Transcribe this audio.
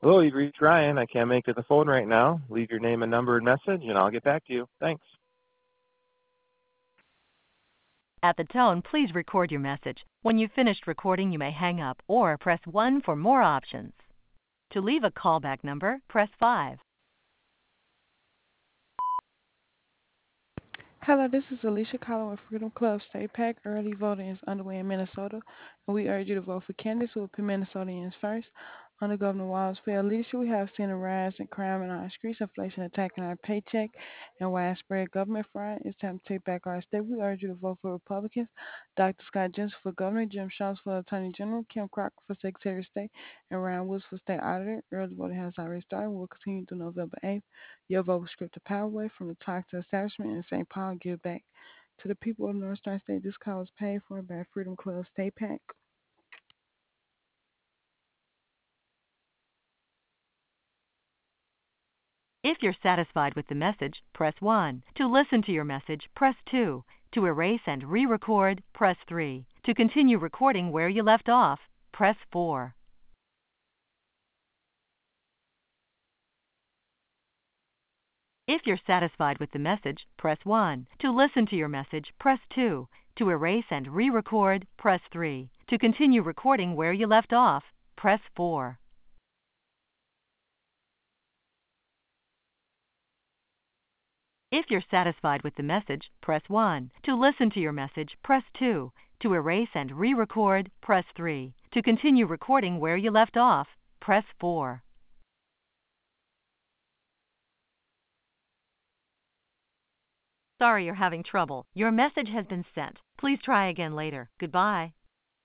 Hello, you've reached Ryan. I can't make it to the phone right now. Leave your name and number and message, and I'll get back to you. Thanks. At the tone, please record your message. When you've finished recording, you may hang up or press 1 for more options. To leave a callback number, press 5. Hello, this is Alicia calling with Freedom Club State PAC. Early voting is underway in Minnesota, and we urge you to vote for candidates who will put Minnesotans first. Under Governor Walz's failed leadership, we have seen a rise in crime in our streets, inflation attacking our paycheck, and widespread government fraud. It's time to take back our state. We urge you to vote for Republicans. Dr. Scott Jensen for governor, Jim Schultz for attorney general, Kim Crocker for secretary of state, and Ryan Woods for state auditor. Early voting has already started. We'll continue through November 8th. Your vote will script the power away from the toxic establishment in St. Paul. Give back to the people of North Star State. This call is paid for by Freedom Club State PAC. If you're satisfied with the message, press 1. To listen to your message, press 2. To erase and re-record, press 3. To continue recording where you left off, press 4. If you're satisfied with the message, press 1. To listen to your message, press 2. To erase and re-record, press 3. To continue recording where you left off, press 4. If you're satisfied with the message, press 1. To listen to your message, press 2. To erase and re-record, press 3. To continue recording where you left off, press 4. Sorry you're having trouble. Your message has been sent. Please try again later. Goodbye.